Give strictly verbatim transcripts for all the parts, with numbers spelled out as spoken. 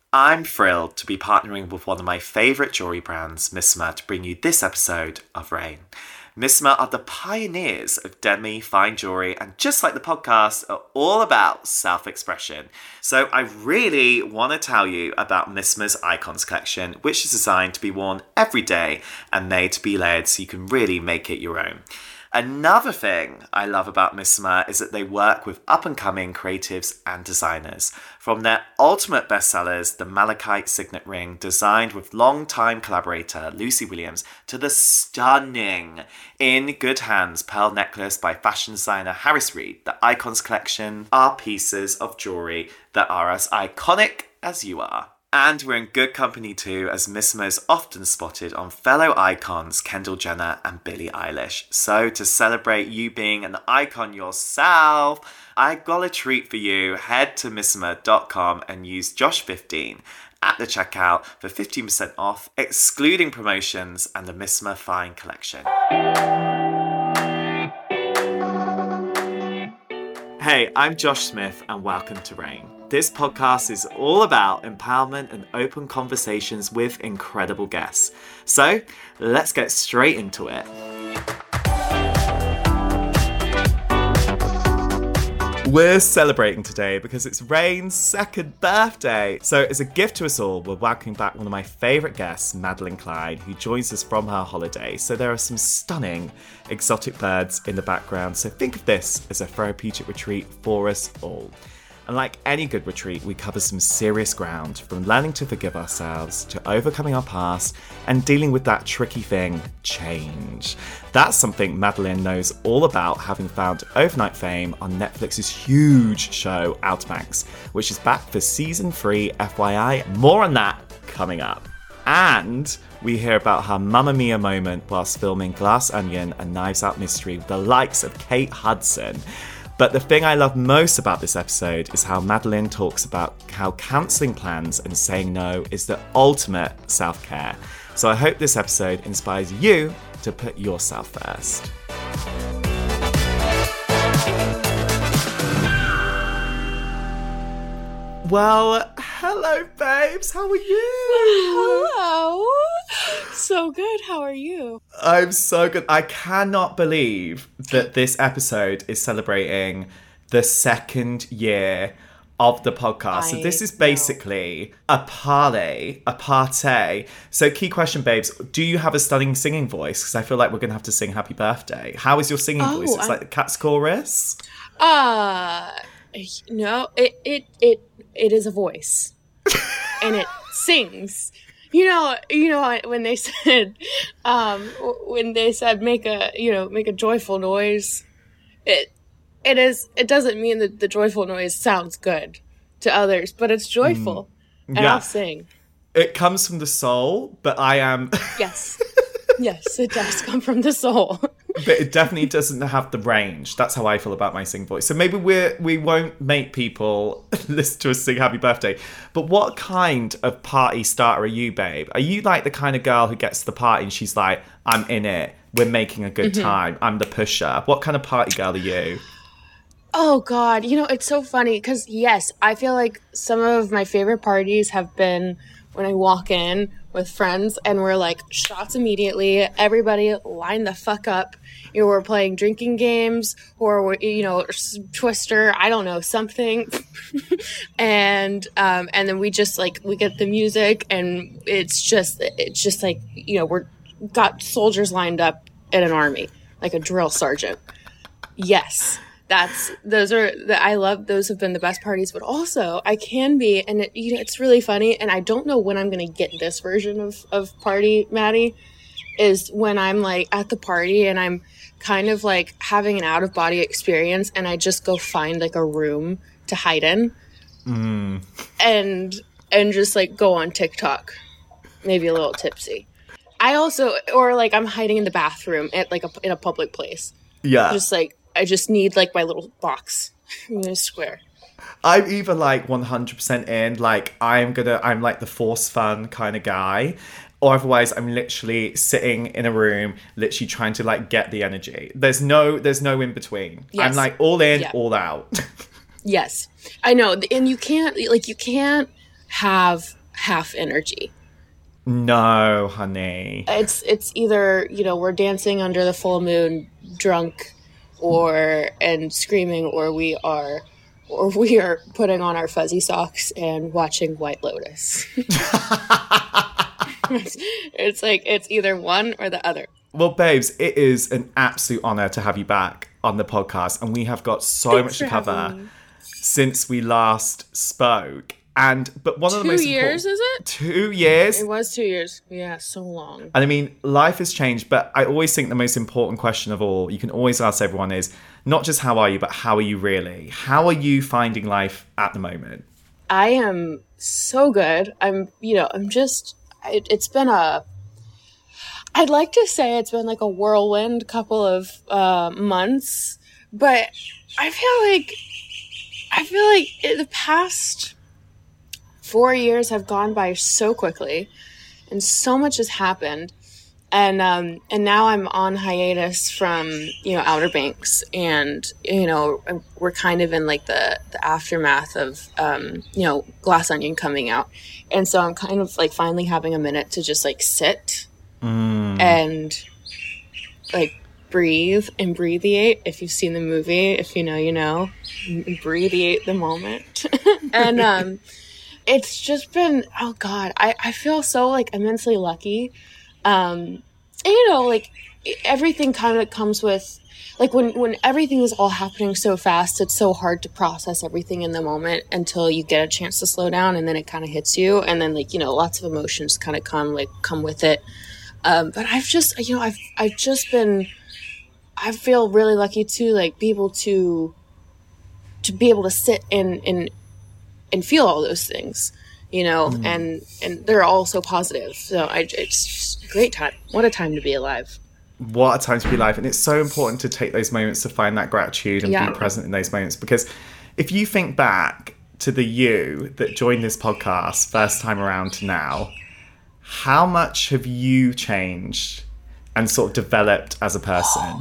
I'm thrilled to be partnering with one of my favourite jewellery brands, Missima, to bring you this episode of Rain. Missima are the pioneers of demi fine jewellery and, just like the podcast, are all about self-expression. So I really want to tell you about Missima's Icons collection, which is designed to be worn every day and made to be layered so you can really make it your own. Another thing I love about Missima is that they work with up-and-coming creatives and designers. From their ultimate bestsellers, the Malachite Signet Ring, designed with long-time collaborator Lucy Williams, to the stunning In Good Hands pearl necklace by fashion designer Harris Reed, the Icons collection are pieces of jewellery that are as iconic as you are. And we're in good company too, as Missima is often spotted on fellow icons Kendall Jenner and Billie Eilish. So to celebrate you being an icon yourself, I got a treat for you. Head to missima dot com and use Josh fifteen at the checkout for fifteen percent off, excluding promotions and the Missima Fine collection. Hey, I'm Josh Smith and welcome to Rain. This podcast is all about empowerment and open conversations with incredible guests. So let's get straight into it. We're celebrating today because it's Rain's second birthday. So as a gift to us all, we're welcoming back one of my favourite guests, Madeline Klein, who joins us from her holiday. So there are some stunning exotic birds in the background. So think of this as a therapeutic retreat for us all. And like any good retreat, we cover some serious ground, from learning to forgive ourselves, to overcoming our past, and dealing with that tricky thing, change. That's something Madeline knows all about, having found overnight fame on Netflix's huge show, Outer Banks, which is back for season three, F Y I. More on that coming up. And we hear about her Mamma Mia moment whilst filming Glass Onion and Knives Out Mystery with the likes of Kate Hudson. But the thing I love most about this episode is how Madeline talks about how cancelling plans and saying no is the ultimate self-care. So I hope this episode inspires you to put yourself first. Well, hello, babes. How are you? Hello. So good. How are you? I'm so good. I cannot believe that this episode is celebrating the second year of the podcast. I so this is basically know. a party, a party. So key question, babes, do you have a stunning singing voice? Because I feel like we're going to have to sing happy birthday. How is your singing oh, voice? It's I'm... like the Cat's Chorus? Uh, no, it, it, it, it is a voice. And it sings. You know, you know when they said, um, when they said make a, you know, make a joyful noise, it, it is, it doesn't mean that the joyful noise sounds good to others, but it's joyful, mm. and yeah. I'll sing. It comes from the soul, but I am. Yes, yes, it does come from the soul. But it definitely doesn't have the range. That's how I feel about my sing voice. So maybe we're, we won't make people listen to us sing happy birthday. But what kind of party starter are you, babe? Are you like the kind of girl who gets to the party and she's like, I'm in it, we're making a good mm-hmm. time, I'm the pusher? What kind of party girl are you? Oh, God. You know, it's so funny because, yes, I feel like some of my favorite parties have been when I walk in with friends and we're like, shots immediately, everybody line the fuck up. You know, we're playing drinking games or, we're, you know, Twister, I don't know, something. and um, and then we just like, we get the music and it's just, it's just like, you know, we're got soldiers lined up in an army, like a drill sergeant. Yes. That's, those are, the, I love, those have been the best parties, but also I can be, and it, you know, it's really funny, and I don't know when I'm going to get this version of, of party, Maddie, is when I'm like at the party and I'm kind of like having an out of body experience and I just go find like a room to hide in mm. and, and just like go on TikTok, maybe a little tipsy. I also, or like I'm hiding in the bathroom at like a, in a public place. Yeah. Just like, I just need like my little box in a square. I'm either like one hundred percent in, like I'm gonna, I'm like the force fun kind of guy, or otherwise I'm literally sitting in a room, literally trying to like get the energy. There's no, there's no in between. Yes. I'm like all in, yeah. all out. Yes, I know. And you can't, like you can't have half energy. No, honey. It's it's either, you know, we're dancing under the full moon drunk or and screaming, or we are or we are putting on our fuzzy socks and watching White Lotus. it's, it's like it's either one or the other. Well, babes, it is an absolute honor to have you back on the podcast, and we have got so Thanks much to for cover having me. Since we last spoke. And but one of the Two most years, important, is it? Two years. It was two years. Yeah, so long. And I mean, life has changed, but I always think the most important question of all, you can always ask everyone, is not just how are you, but how are you really? How are you finding life at the moment? I am so good. I'm, you know, I'm just, it, it's been a, I'd like to say it's been like a whirlwind couple of uh, months, but I feel like, I feel like in the past four years have gone by so quickly, and so much has happened. And um, and now I'm on hiatus from, you know, Outer Banks, and, you know, we're kind of in like the, the aftermath of, um, you know, Glass Onion coming out. And so I'm kind of like finally having a minute to just like sit mm. and like breathe and breathiate. If you've seen the movie, if you know, you know, breathiate the moment. and um, it's just been, oh God, I, I feel so like immensely lucky. Um, and, you know, like everything kind of comes with, like when, when everything is all happening so fast, it's so hard to process everything in the moment until you get a chance to slow down, and then it kind of hits you. And then like, you know, lots of emotions kind of come, like come with it. Um, but I've just, you know, I've, I've just been, I feel really lucky to like be able to, to be able to sit and, and, and feel all those things, you know, mm. and, and they're all so positive. So I, it's just a great time. What a time to be alive. What a time to be alive. And it's so important to take those moments to find that gratitude and yeah. be present in those moments. Because if you think back to the you that joined this podcast first time around to now, how much have you changed and sort of developed as a person?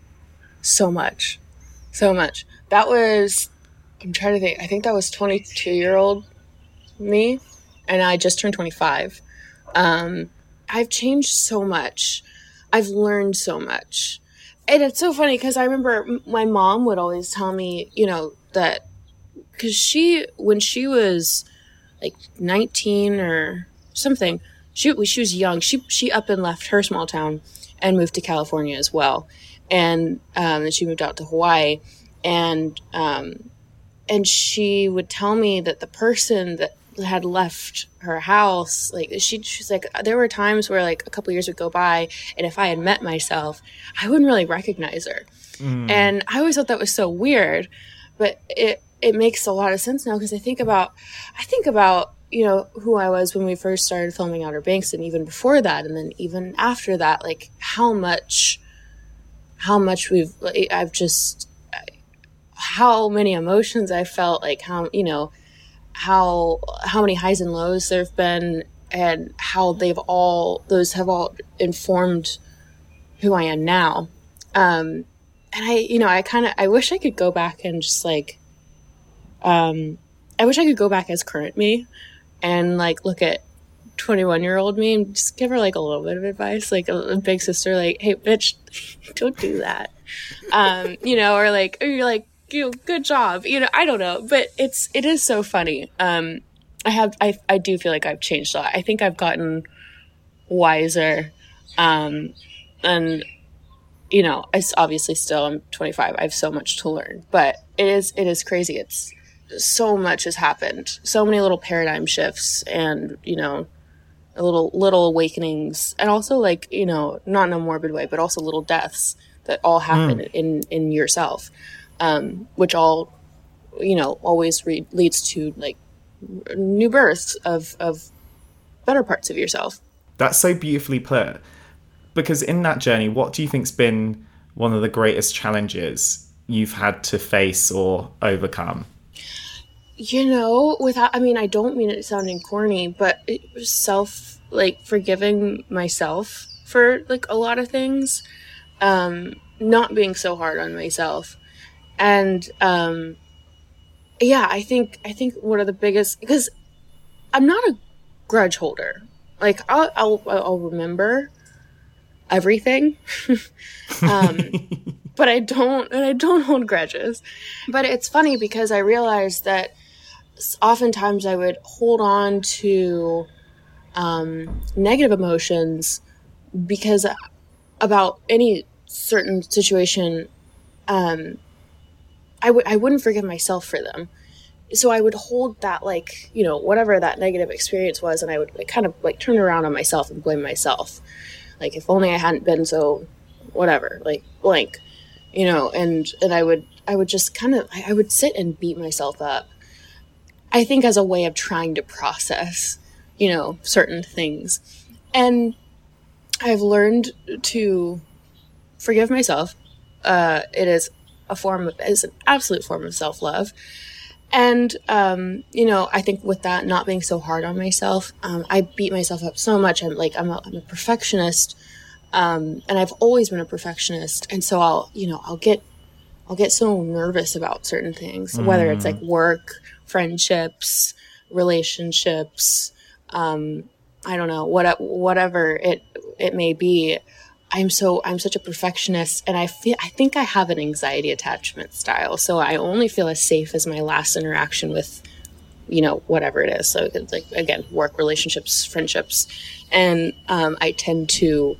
So much. So much. That was, I'm trying to think, I think that was twenty-two-year-old me, and I just turned twenty-five. Um, I've changed so much. I've learned so much. And it's so funny because I remember my mom would always tell me, you know, that because she, when she was like nineteen or something, she, she was young. She, she up and left her small town and moved to California as well. And um, then she moved out to Hawaii. And um, and she would tell me that the person that had left her house, like she, she's like, there were times where like a couple years would go by, and if I had met myself, I wouldn't really recognize her. Mm. And I always thought that was so weird, but it it makes a lot of sense now because I think about, I think about, you know, who I was when we first started filming Outer Banks, and even before that, and then even after that, like how much, how much we've, I've just, how many emotions I felt, like how, you know, how how many highs and lows there have been, and how they've all, those have all informed who I am now. Um, and I, you know, I kind of, I wish I could go back and just like, um, I wish I could go back as current me and like look at twenty-one year old me and just give her like a little bit of advice, like a, a big sister, like, hey bitch, don't do that. Um, you know, or like, or you're like, you know, good job. You know, I don't know, but it's, it is so funny. Um, I have, I, I do feel like I've changed a lot. I think I've gotten wiser. Um, and, you know, it's obviously still, I'm twenty-five. I have so much to learn, but it is, it is crazy. It's so much has happened. So many little paradigm shifts and, you know, little, little awakenings, and also like, you know, not in a morbid way, but also little deaths that all happen mm. in, in yourself. Um, which all, you know, always re- leads to like new births of, of better parts of yourself. That's so beautifully put. Because in that journey, what do you think's been one of the greatest challenges you've had to face or overcome? You know, without, I mean, I don't mean it sounding corny, but it was self, like forgiving myself for like a lot of things, um, not being so hard on myself. And, um, yeah, I think, I think one of the biggest, because I'm not a grudge holder. Like, I'll, I'll, I'll remember everything. um, but I don't, and I don't hold grudges. But it's funny because I realized that oftentimes I would hold on to um, negative emotions because about any certain situation, um, I would I wouldn't forgive myself for them. So I would hold that, like, you know, whatever that negative experience was, and I would like, kind of like turn around on myself and blame myself. Like, if only I hadn't been so whatever, like blank, you know, and, and I would I would just kind of I would sit and beat myself up. I think as a way of trying to process, you know, certain things. And I've learned to forgive myself. Uh, it is a form of, it's an absolute form of self-love. And, um, you know, I think with that, not being so hard on myself, um, I beat myself up so much. I'm like, I'm a, I'm a perfectionist. Um, and I've always been a perfectionist. And so I'll, you know, I'll get, I'll get so nervous about certain things, mm. whether it's like work, friendships, relationships, um, I don't know, what, whatever it, it may be. I'm so, I'm such a perfectionist, and I feel, I think I have an anxiety attachment style. So I only feel as safe as my last interaction with, you know, whatever it is. So it's like, again, work, relationships, friendships. And, um, I tend to,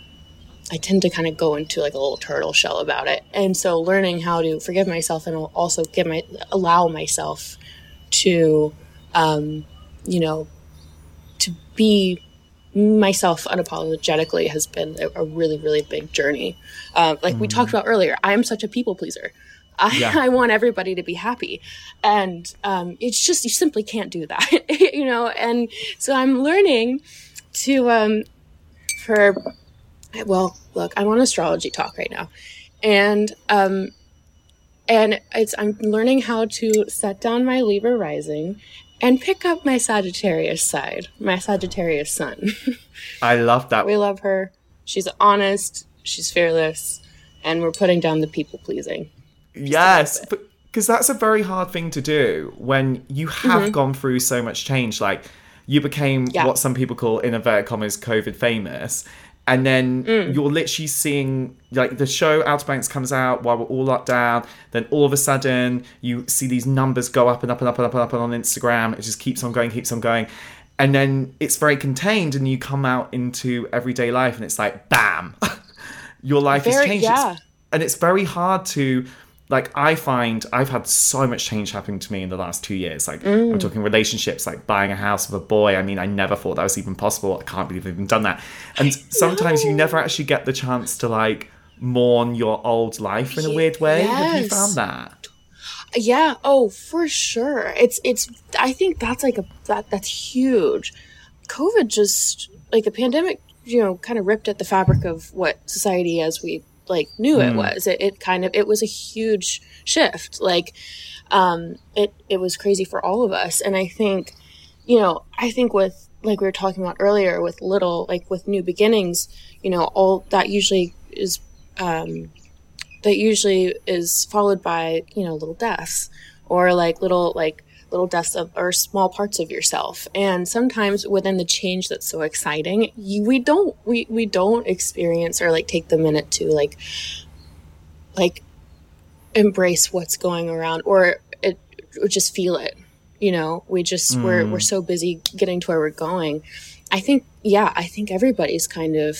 I tend to kind of go into like a little turtle shell about it. And so learning how to forgive myself and also give my, allow myself to, um, you know, to be myself unapologetically has been a, a really, really big journey. Uh, like mm. we talked about earlier, I am such a people pleaser. I, yeah. I want everybody to be happy. And um, it's just, you simply can't do that, you know? And so I'm learning to, um, for, well, look, I'm on astrology talk right now. And, um, and it's, I'm learning how to set down my Libra rising and pick up my Sagittarius side, my Sagittarius sun. I love that. We love her. She's honest. She's fearless. And we're putting down the people pleasing. Yes, because that's a very hard thing to do when you have mm-hmm. gone through so much change. Like, you became yeah. what some people call, in inverted commas, COVID famous. And then mm. you're literally seeing, like, the show Outer Banks comes out while we're all locked down. Then all of a sudden, you see these numbers go up and up and up and up and up on Instagram. It just keeps on going, keeps on going. And then it's very contained, and you come out into everyday life, and it's like, bam! Your life very, has changed. Yeah. It's, and it's very hard to... Like, I find I've had so much change happening to me in the last two years. Like, mm. I'm talking relationships, like buying a house with a boy. I mean, I never thought that was even possible. I can't believe I've even done that. And sometimes no. you never actually get the chance to, like, mourn your old life in a weird way. Yes. Have you found that? Yeah. Oh, for sure. It's, it's, I think that's like a, that, that's huge. COVID just, like, the pandemic, you know, kind of ripped at the fabric of what society as we like knew it mm. was. It, it kind of, it was a huge shift. Like, um, it, it was crazy for all of us. And I think, you know, I think with, like we were talking about earlier with little, like with new beginnings, you know, all that usually is, um, that usually is followed by, you know, little deaths or like little, like, little deaths of or small parts of yourself. And sometimes within the change that's so exciting, you, we don't we we don't experience or like take the minute to like like embrace what's going around or it or just feel it. You know, we just mm. we're we're so busy getting to where we're going. I think yeah, I think everybody's kind of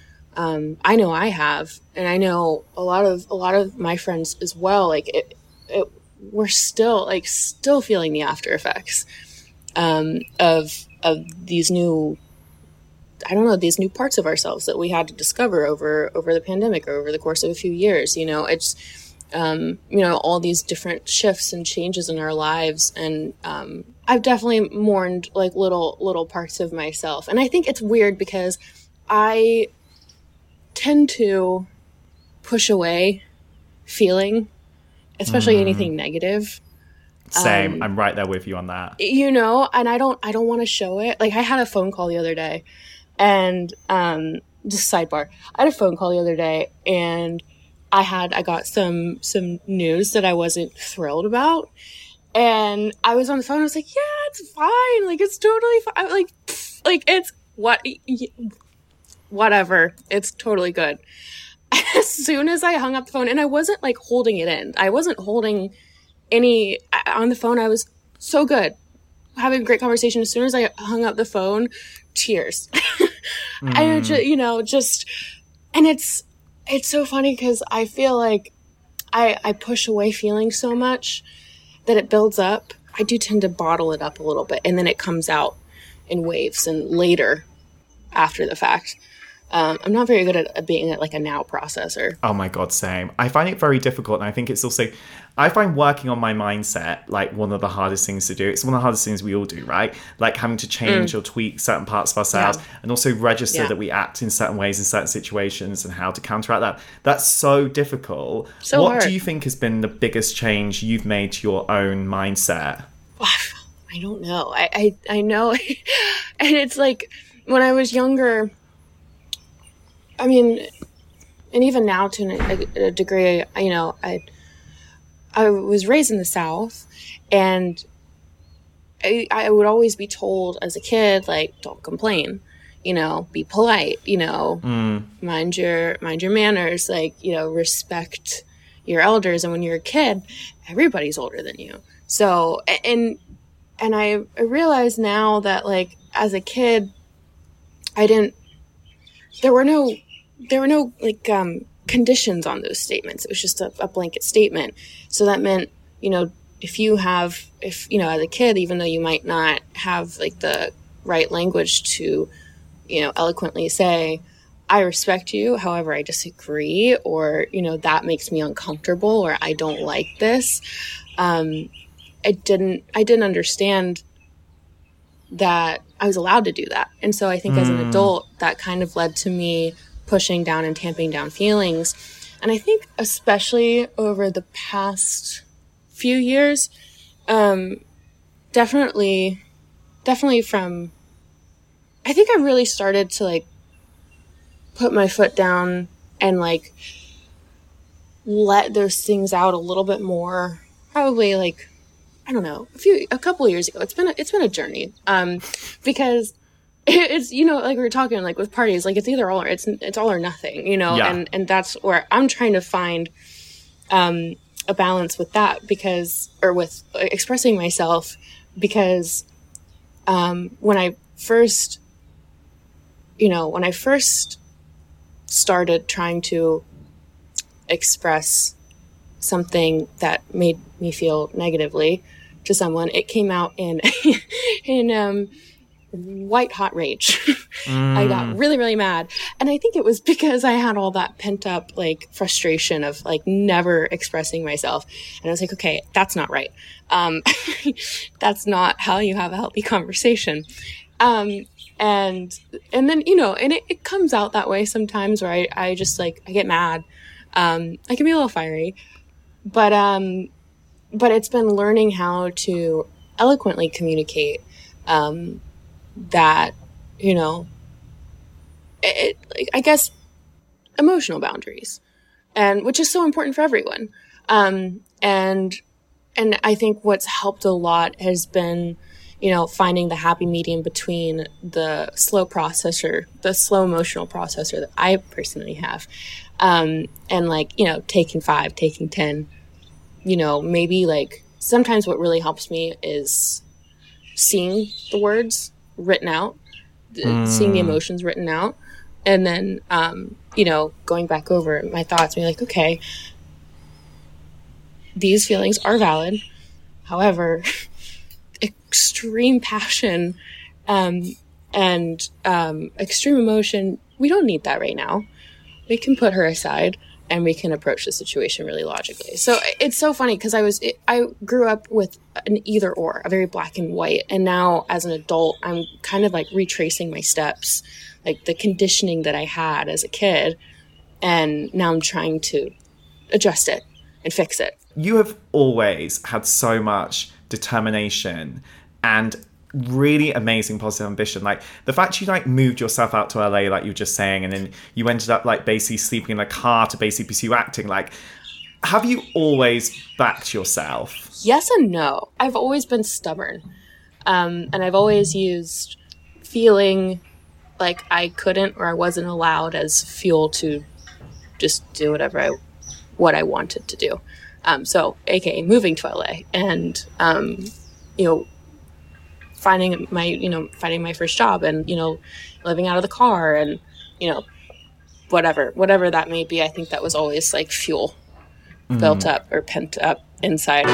um I know I have, and I know a lot of a lot of my friends as well. Like it it we're still like still feeling the after effects um, of of these new, I don't know, these new parts of ourselves that we had to discover over over the pandemic or over the course of a few years. You know, it's um, you know, all these different shifts and changes in our lives, and um, I've definitely mourned like little little parts of myself, and I think it's weird because I tend to push away feeling. Especially mm. anything negative. Same. Um, I'm right there with you on that. You know, and I don't I don't want to show it. Like I had a phone call the other day and um just sidebar. I had a phone call the other day and I had I got some some news that I wasn't thrilled about. And I was on the phone. I was like, yeah, it's fine. Like, it's totally fine. I'm like, pfft, like, it's what, whatever. It's totally good. As soon as I hung up the phone, and I wasn't like holding it in. I wasn't holding any on the phone. I was so good, having a great conversation. As soon as I hung up the phone, tears. mm. And just, you know, just, and it's, it's so funny because I feel like I, I push away feeling so much that it builds up. I do tend to bottle it up a little bit, and then it comes out in waves and later after the fact. Um, I'm not very good at, at being like a now processor. Oh my God, same. I find it very difficult. And I think it's also, I find working on my mindset like one of the hardest things to do. It's one of the hardest things we all do, right? Like having to change mm. or tweak certain parts of ourselves yeah. and also register yeah. that we act in certain ways in certain situations and how to counteract that. That's so difficult. So what hard. do you think has been the biggest change you've made to your own mindset? I don't know. I, I, I know. And it's like when I was younger, I mean, and even now to a, a degree, you know, I I was raised in the South, and I, I would always be told as a kid, like, don't complain, you know, be polite, you know, mm. mind your mind your manners, like, you know, respect your elders. And when you're a kid, everybody's older than you. So, and and I, I realize now that, like, as a kid, I didn't. There were no, there were no like um, conditions on those statements. It was just a, a blanket statement. So that meant, you know, if you have, if, you know, as a kid, even though you might not have like the right language to, you know, eloquently say, I respect you, however, I disagree, or, you know, that makes me uncomfortable, or I don't like this. Um, I didn't, I didn't understand that I was allowed to do that. And so I think mm. as an adult, that kind of led to me pushing down and tamping down feelings. And I think especially over the past few years, um, definitely, definitely from, I think I really started to like put my foot down and like let those things out a little bit more, probably like, I don't know, a few, a couple of years ago. It's been, a, it's been a journey. Um, because it's, you know, like we were talking, like with parties, like it's either all or it's, it's all or nothing, you know, yeah. and, and that's where I'm trying to find, um, a balance with that because, or with expressing myself because, um, when I first, you know, when I first started trying to express something that made me feel negatively to someone, it came out in in um, white hot rage. mm. I got really, really mad. And I think it was because I had all that pent up like frustration of like never expressing myself. And I was like, okay, that's not right. Um, that's not how you have a healthy conversation. Um, and and then, you know, and it, it comes out that way sometimes where I, I just like, I get mad. Um, I can be a little fiery. But um, but it's been learning how to eloquently communicate um, that, you know, it, it, I guess emotional boundaries, and which is so important for everyone. Um, and and I think what's helped a lot has been, you know, finding the happy medium between the slow processor, the slow emotional processor that I personally have, um, and like, you know, taking five, taking ten. You know, maybe like sometimes what really helps me is seeing the words written out, mm. seeing the emotions written out, and then, um, you know, going back over my thoughts, being like, okay, these feelings are valid. However, extreme passion um, and um, extreme emotion, we don't need that right now. We can put her aside. And we can approach the situation really logically. So it's so funny because I was it, I grew up with an either or, a very black and white. And now as an adult, I'm kind of like retracing my steps, like the conditioning that I had as a kid. And now I'm trying to adjust it and fix it. You have always had so much determination and really amazing positive ambition. Like the fact you like moved yourself out to L A, like you were just saying, and then you ended up like basically sleeping in a car to basically pursue acting. Like have you always backed yourself? Yes and no. I've always been stubborn. Um, and I've always used feeling like I couldn't or I wasn't allowed as fuel to just do whatever I, what I wanted to do. Um, so, A K A moving to L A and, um, you know, finding my, you know, finding my first job and, you know, living out of the car and, you know, whatever, whatever that may be. I think that was always like fuel mm. built up or pent up inside.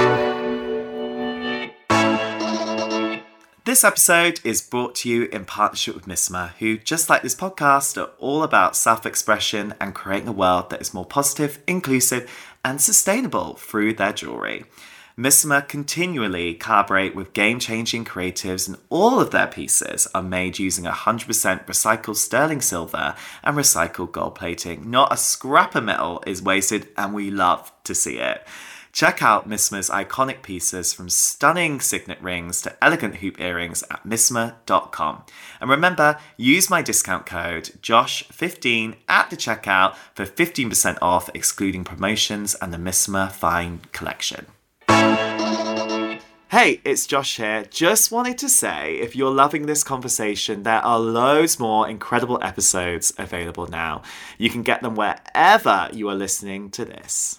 This episode is brought to you in partnership with Missima, who, just like this podcast, are all about self-expression and creating a world that is more positive, inclusive, and sustainable through their jewellery. Missima continually collaborate with game-changing creatives, and all of their pieces are made using one hundred percent recycled sterling silver and recycled gold plating. Not a scrap of metal is wasted, and we love to see it. Check out Missima's iconic pieces from stunning signet rings to elegant hoop earrings at missima dot com. And remember, use my discount code Josh fifteen at the checkout for fifteen percent off, excluding promotions and the Missima Fine collection. Hey, it's Josh here. Just wanted to say, if you're loving this conversation, there are loads more incredible episodes available now. You can get them wherever you are listening to this.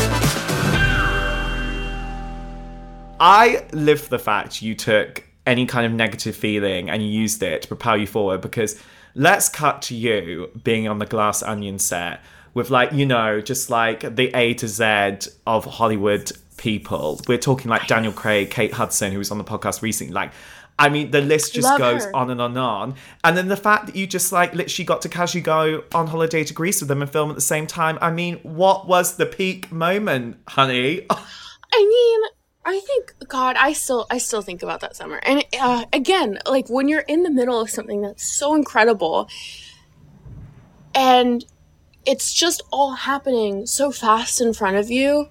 I live for the fact you took any kind of negative feeling and you used it to propel you forward, because let's cut to you being on the Glass Onion set with, like, you know, just like the A to Z of Hollywood people. We're talking like Daniel Craig, Kate Hudson, who was on the podcast recently. Like, I mean, the list just Love goes her. on and on and on. And then the fact that you just like literally got to casually go on holiday to Greece with them and film at the same time. I mean, what was the peak moment, honey? I mean, I think, God, I still, I still think about that summer. And uh, again, like when you're in the middle of something that's so incredible and it's just all happening so fast in front of you,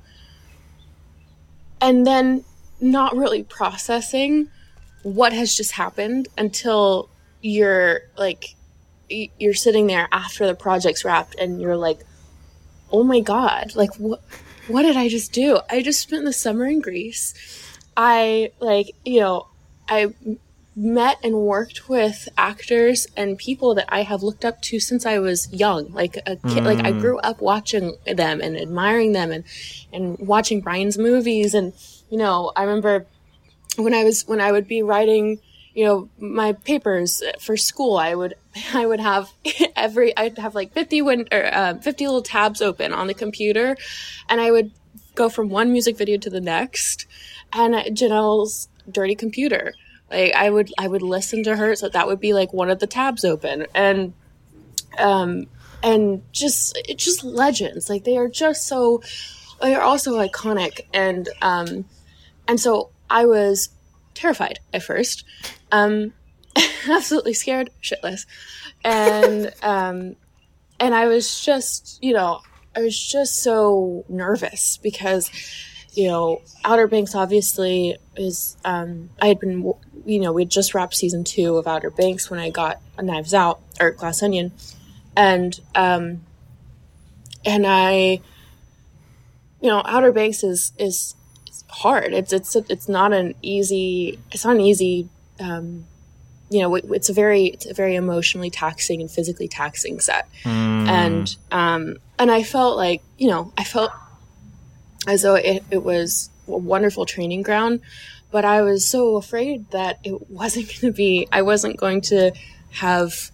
and then not really processing what has just happened until you're like, you're sitting there after the project's wrapped and you're like, oh my God, like what? What did I just do? I just spent the summer in Greece. I, like, you know, I met and worked with actors and people that I have looked up to since I was young. Like a kid, mm. like I grew up watching them and admiring them and, and watching Brian's movies. And, you know, I remember when I was, when I would be writing, you know, my papers for school, I would, I would have every, I'd have like fifty win or uh, fifty little tabs open on the computer, and I would go from one music video to the next. And Janelle's dirty computer, like I would, I would listen to her, so that would be like one of the tabs open, and, um, and just, it's just legends. Like they are just so, they are also iconic, and, um, and so I was terrified at first. Um, absolutely scared shitless. And, um, and I was just, you know, I was just so nervous because, you know, Outer Banks obviously is, um, I had been, you know, we had just wrapped season two of Outer Banks when I got Knives Out or Glass Onion. And, um, and I, you know, Outer Banks is, is, hard. It's it's it's not an easy. It's not an easy. Um, you know, it, it's a very it's a very emotionally taxing and physically taxing set, mm. and um, and I felt like you know I felt as though it, it was a wonderful training ground, but I was so afraid that it wasn't going to be. I wasn't going to have.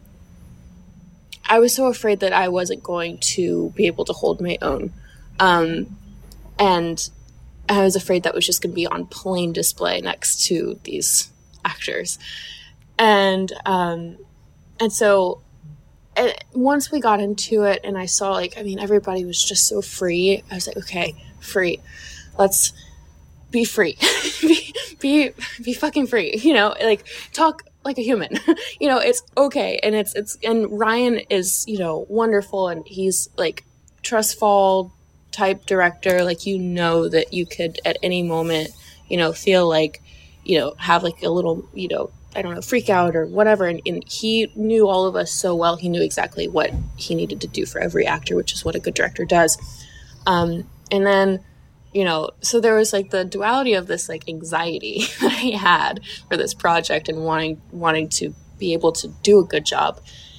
I was so afraid that I wasn't going to be able to hold my own, um, and. I was afraid that was just going to be on plain display next to these actors. And, um, and so it, once we got into it and I saw like, I mean, everybody was just so free. I was like, okay, free. Let's be free. be, be, be fucking free, you know, like talk like a human, you know, it's okay. And it's, it's, and Ryan is, you know, wonderful. And he's like trust fall type director, like, you know, that you could at any moment, you know, feel like, you know, have like a little, you know, I don't know, freak out or whatever. And, and he knew all of us so well. He knew exactly what he needed to do for every actor, which is what a good director does. Um, And then, you know, so there was like the duality of this like anxiety that I had for this project and wanting wanting to be able to do a good job.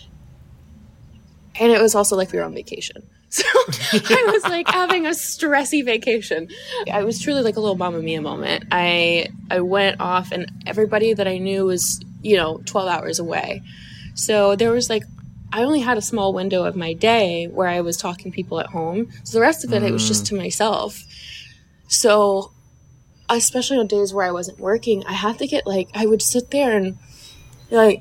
And it was also like we were on vacation. So I was like having a stressy vacation. I was truly like a little Mamma Mia moment. I I went off and everybody that I knew was, you know, twelve hours away. So there was like, I only had a small window of my day where I was talking to people at home. So the rest of it, mm. it was just to myself. So especially on days where I wasn't working, I had to get like, I would sit there and like,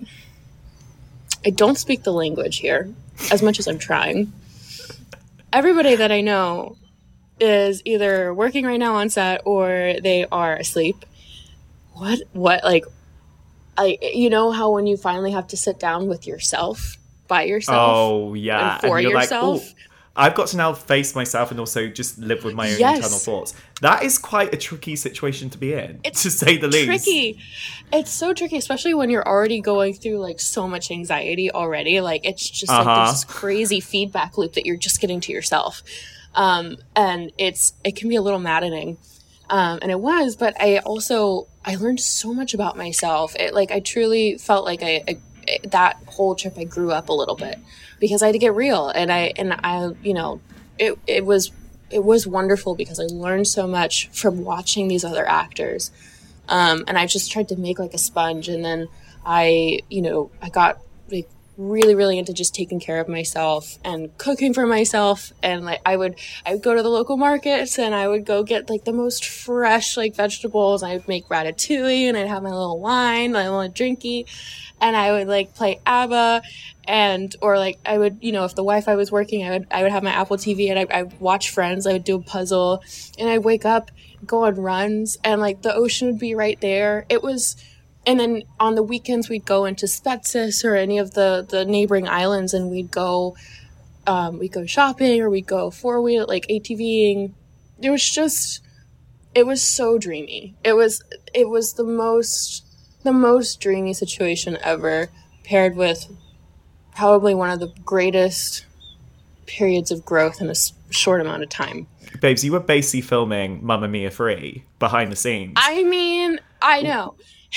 I don't speak the language here as much as I'm trying. Everybody that I know is either working right now on set or they are asleep. What, what, like, I, you know how when you finally have to sit down with yourself, by yourself? Oh, yeah. And for and yourself? Like, I've got to now face myself and also just live with my own yes. internal thoughts. That is quite a tricky situation to be in, it's to say the least. It's tricky. It's so tricky, especially when you're already going through like so much anxiety already. Like it's just uh-huh. like this crazy feedback loop that you're just getting to yourself. Um, and it's it can be a little maddening. Um, and it was, but I also, I learned so much about myself. It like, I truly felt like I, I that whole trip I grew up a little bit because I had to get real and I and I you know it it was it was wonderful because I learned so much from watching these other actors, um, and I just tried to make like a sponge. And then I you know I got like really really into just taking care of myself and cooking for myself, and like I would I would go to the local markets and I would go get like the most fresh like vegetables. I would make ratatouille and I'd have my little wine, my little drinky. And I would like play ABBA and, or like I would, you know, if the Wi-Fi was working, I would, I would have my Apple T V and I, I would watch Friends. I would do a puzzle and I'd wake up, go on runs and like the ocean would be right there. It was, and then on the weekends we'd go into Spetses or any of the, the neighboring islands and we'd go, um, we'd go shopping or we'd go four-wheel, like ATVing. It was just, it was so dreamy. It was, it was the most... the most dreamy situation ever, paired with probably one of the greatest periods of growth in a short amount of time. Babes, you were basically filming Mamma Mia three behind the scenes. I mean, I know.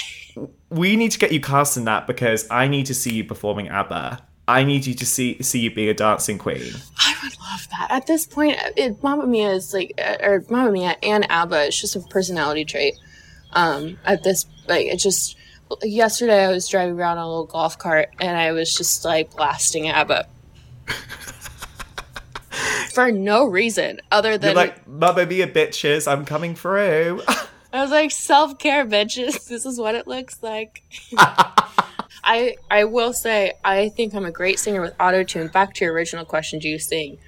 We need to get you cast in that because I need to see you performing ABBA. I need you to see see you be a dancing queen. I would love that. At this point, it, Mamma Mia is like, or Mamma Mia and ABBA is just a personality trait. Um, at this, like, it just, yesterday I was driving around on a little golf cart and I was just like blasting ABBA. For no reason other than. You're like, Mamma Mia bitches, I'm coming through. I was like, self-care bitches, this is what it looks like. I I will say, I think I'm a great singer with auto-tune. Back to your original question, do you sing?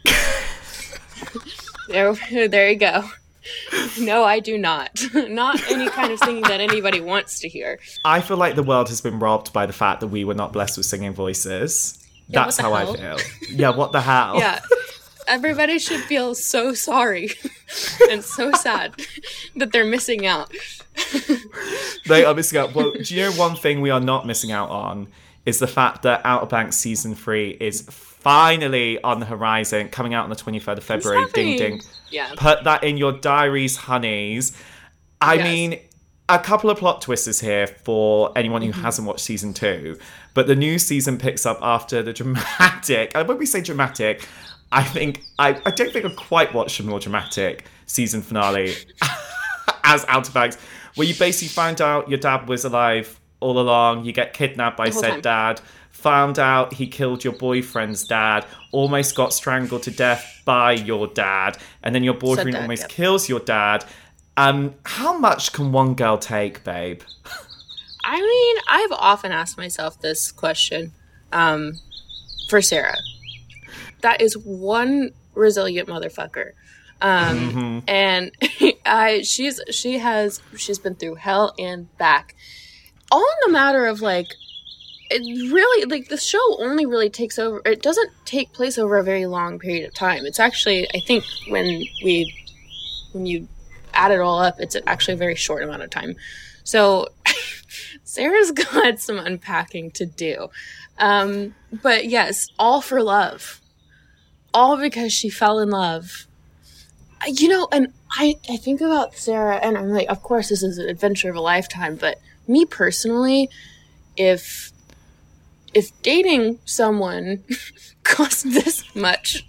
there, there you go. No, I do not. Not any kind of singing that anybody wants to hear. I feel like the world has been robbed by the fact that we were not blessed with singing voices. Yeah, that's how hell? I feel. Yeah, what the hell? Yeah. Everybody should feel so sorry and so sad that they're missing out. They are missing out. Well, do you know one thing we are not missing out on is the fact that Outer Banks season three is finally on the horizon, coming out on the twenty-third of February. Ding, ding. Yeah. Put that in your diaries, honeys. I yes. mean, a couple of plot twists here for anyone who mm-hmm. hasn't watched season two. But the new season picks up after the dramatic, when we say dramatic, I think, I, I don't think I've quite watched a more dramatic season finale as Outer Banks, where you basically find out your dad was alive all along, you get kidnapped by said time. dad, found out he killed your boyfriend's dad, almost got strangled to death by your dad, and then your boyfriend dad, almost yep. kills your dad. Um, how much can one girl take, babe? I mean, I've often asked myself this question um, for Sarah. That is one resilient motherfucker. Um, mm-hmm. And I, she's she has she's been through hell and back. All in the matter of like, it really, like, the show only really takes over, it doesn't take place over a very long period of time. It's actually, I think, when we, when you add it all up, it's actually a very short amount of time. So, Sarah's got some unpacking to do. Um, but yes, all for love. All because she fell in love. You know, and I, I think about Sarah, and I'm like, of course, this is an adventure of a lifetime. But me personally, if if dating someone costs this much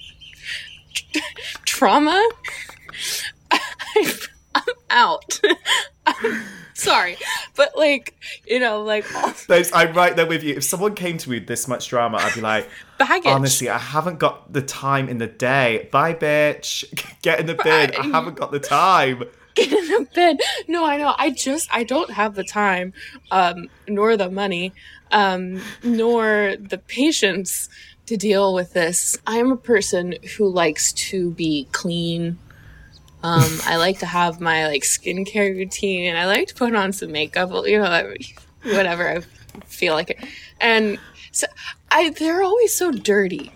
trauma, I, I'm out. I'm sorry, but like, you know, like Those, I'm right there with you. If someone came to me with this much drama, I'd be like, baggage. Honestly, I haven't got the time in the day. Bye, bitch. Get in the bed. I haven't got the time. Get in the bed. No, I know. I just, I don't have the time, um, nor the money, um, nor the patience to deal with this. I'm a person who likes to be clean. Um, I like to have my like skincare routine. I like to put on some makeup, you know, whatever I feel like it. And so I, they're always so dirty.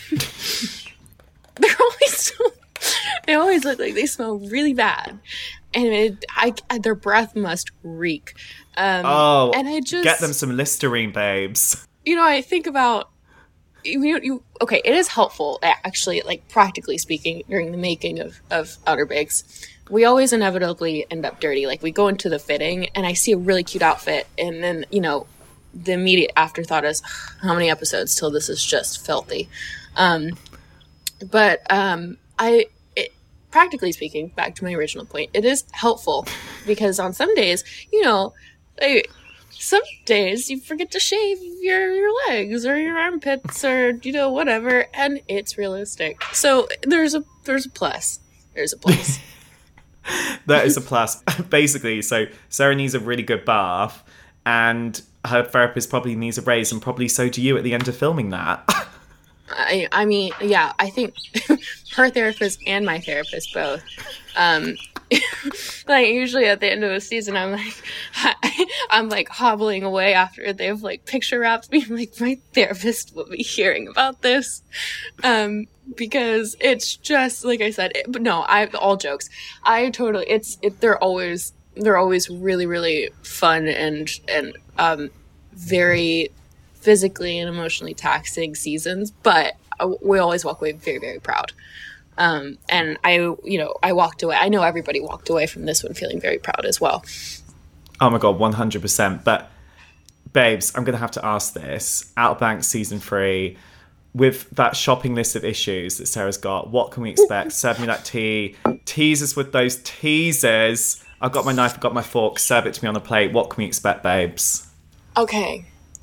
They're always so, they always look like they smell really bad. And it, I, their breath must reek. Um, oh, and I just get them some Listerine, babes. You know, I think about, You, you okay, it is helpful, actually, like, practically speaking, during the making of, of Outer Banks. We always inevitably end up dirty. Like, we go into the fitting, and I see a really cute outfit, and then, you know, the immediate afterthought is, how many episodes till this is just filthy? Um, but um, I, it, practically speaking, back to my original point, it is helpful, because on some days, you know, like, some days you forget to shave your, your legs or your armpits or, you know, whatever, and it's realistic. So there's a there's a plus. There's a plus. That is a plus. Basically, so Sarah needs a really good bath, and her therapist probably needs a raise, and probably so do you at the end of filming that. I, I mean, yeah, I think her therapist and my therapist both. Um, like usually at the end of a season, I'm like, I'm like hobbling away after they've like picture wrapped me. I'm like, my therapist will be hearing about this, um, because it's just like I said. It, but no, I all jokes. I totally. It's it. They're always they're always really really fun and and um very physically and emotionally taxing seasons, but we always walk away very very proud. Um, and I, you know, I walked away. I know everybody walked away from this one feeling very proud as well. Oh my God, one hundred percent. But babes, I'm going to have to ask this. Outer Banks season three, with that shopping list of issues that Sarah's got, what can we expect? Serve me that tea. Teasers with those teasers. I've got my knife, I've got my fork. Serve it to me on a plate. What can we expect, babes? Okay.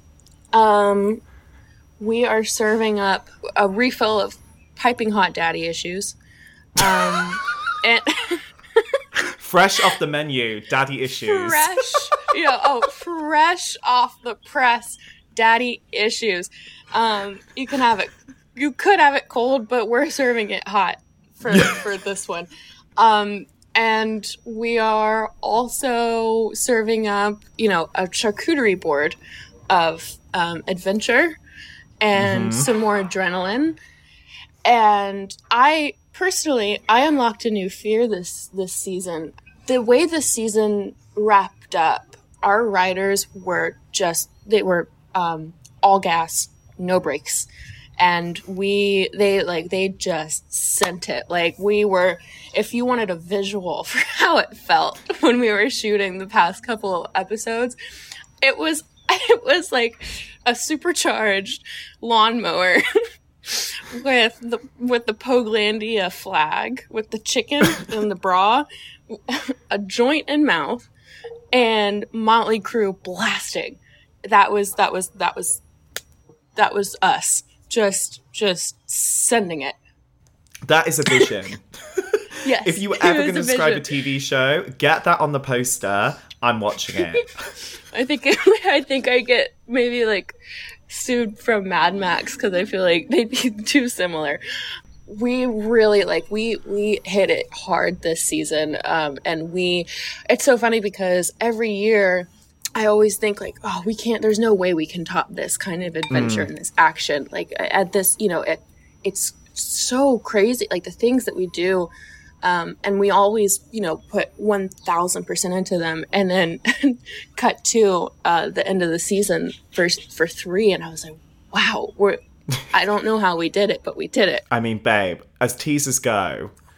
Um, we are serving up a refill of piping hot daddy issues. Um, and fresh off the menu, daddy issues. Fresh, you know, oh, fresh off the press, daddy issues. Um, you can have it. You could have it cold, but we're serving it hot for for this one. Um, and we are also serving up, you know, a charcuterie board of um, adventure and mm-hmm. some more adrenaline. And I personally, I unlocked a new fear this this season. The way this season wrapped up, our writers were just they were um, all gas, no brakes, and we they like they just sent it. Like we were, if you wanted a visual for how it felt when we were shooting the past couple of episodes, it was it was like a supercharged lawnmower. With the with the Poglandia flag, with the chicken and the bra, a joint in mouth, and Motley Crue blasting. That was that was that was that was us. Just just sending it. That is a vision. Yes. If you were ever going to describe a T V show, get that on the poster. I'm watching it. I think I think I get maybe like sued from Mad Max because I feel like they'd be too similar. We really like we we hit it hard this season, um, and we. It's so funny because every year I always think like, oh, we can't. There's no way we can top this kind of adventure mm. and this action. Like at this, you know, it it's so crazy. Like the things that we do. Um, and we always, you know, put one thousand percent into them and then cut to uh, the end of the season for, for three. And I was like, wow, we're, I don't know how we did it, but we did it. I mean, babe, as teasers go,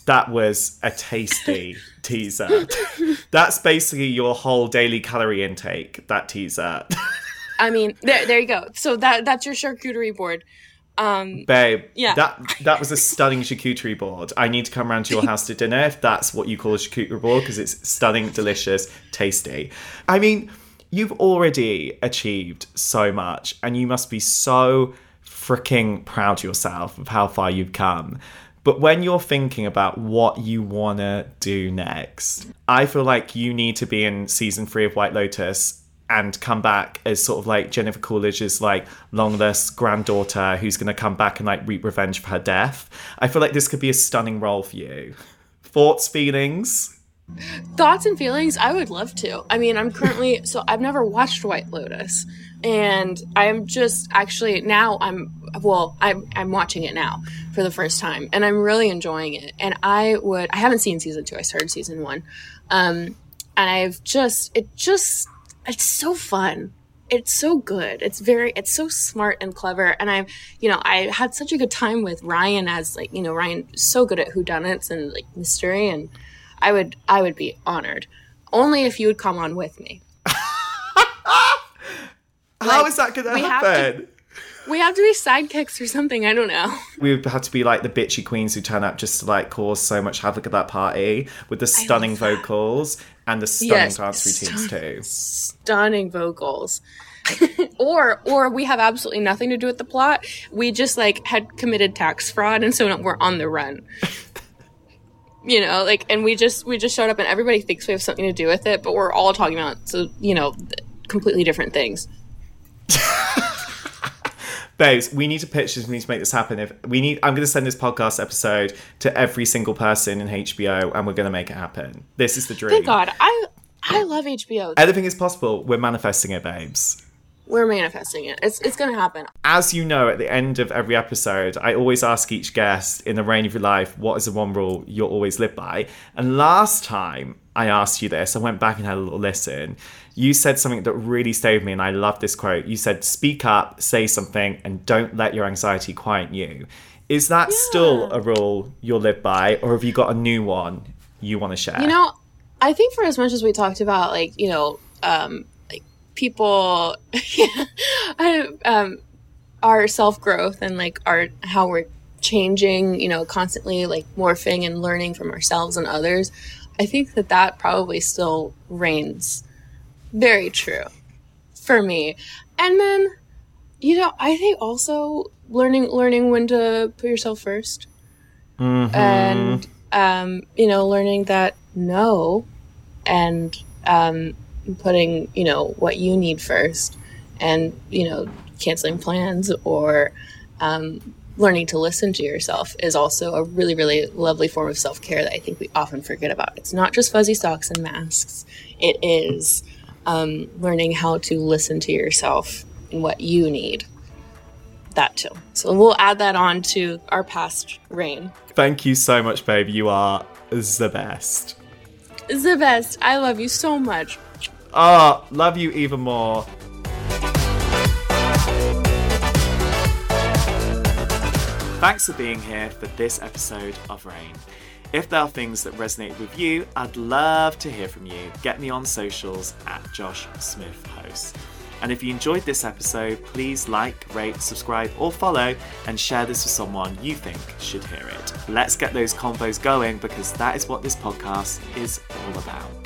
That was a tasty teaser. That's basically your whole daily calorie intake, that teaser. I mean, there there you go. So that that's your charcuterie board. Um, Babe, yeah. that that was a stunning charcuterie board. I need to come round to your house to dinner if that's what you call a charcuterie board, because it's stunning, delicious, tasty. I mean, you've already achieved so much, and you must be so freaking proud of yourself of how far you've come. But when you're thinking about what you want to do next, I feel like you need to be in season three of White Lotus and come back as sort of like Jennifer Coolidge's like long-lost granddaughter who's going to come back and like reap revenge for her death. I feel like this could be a stunning role for you. Thoughts, feelings? Thoughts and feelings? I would love to. I mean, I'm currently, so I've never watched White Lotus, and I'm just actually now I'm, well, I'm, I'm watching it now for the first time, and I'm really enjoying it. And I would, I haven't seen season two. I started season one. Um, and I've just, it just, it's so fun. It's so good. It's very, it's so smart and clever. And I've, you know, I had such a good time with Ryan as like, you know, Ryan so good at whodunits and like mystery. And I would, I would be honored only if you would come on with me. How like, is that going to we happen? Have to, we have to be sidekicks or something. I don't know. We would have to be like the bitchy queens who turn up just to like cause so much havoc at that party with the stunning vocals and the stunning yes, dance routines stun- too. Stunning vocals. or or we have absolutely nothing to do with the plot. We just like had committed tax fraud, and so we're on the run. You know, like, and we just we just showed up, and everybody thinks we have something to do with it, but we're all talking about so you know completely different things. Babes, we need to pitch this. We need to make this happen. If we need, I'm going to send this podcast episode to every single person in H B O, and we're going to make it happen. This is the dream. Thank God, I I love H B O. Anything is possible. We're manifesting it, babes. We're manifesting it. It's it's going to happen. As you know, at the end of every episode, I always ask each guest in the reign of your life, what is the one rule you'll always live by? And last time I asked you this, I went back and had a little listen. You said something that really stayed with me, and I love this quote. You said, speak up, say something, and don't let your anxiety quiet you. Is that yeah. still a rule you'll live by, or have you got a new one you want to share? You know, I think for as much as we talked about, like, you know, um, like people, I, um, our self-growth and like our, how we're changing, you know, constantly like morphing and learning from ourselves and others. I think that that probably still reigns very true for me. And then, you know, I think also learning learning when to put yourself first. Mm-hmm. And, um, you know, learning that no and um, putting, you know, what you need first and, you know, canceling plans or um, learning to listen to yourself is also a really, really lovely form of self-care that I think we often forget about. It's not just fuzzy socks and masks. It is um, learning how to listen to yourself and what you need. That too. So we'll add that on to our past reign. Thank you so much, babe. You are the best. The best. I love you so much. Oh, love you even more. Thanks for being here for this episode of Reign. If there are things that resonate with you, I'd love to hear from you. Get me on socials at Josh Smith Host. And if you enjoyed this episode, please like, rate, subscribe, or follow, and share this with someone you think should hear it. Let's get those convos going, because that is what this podcast is all about.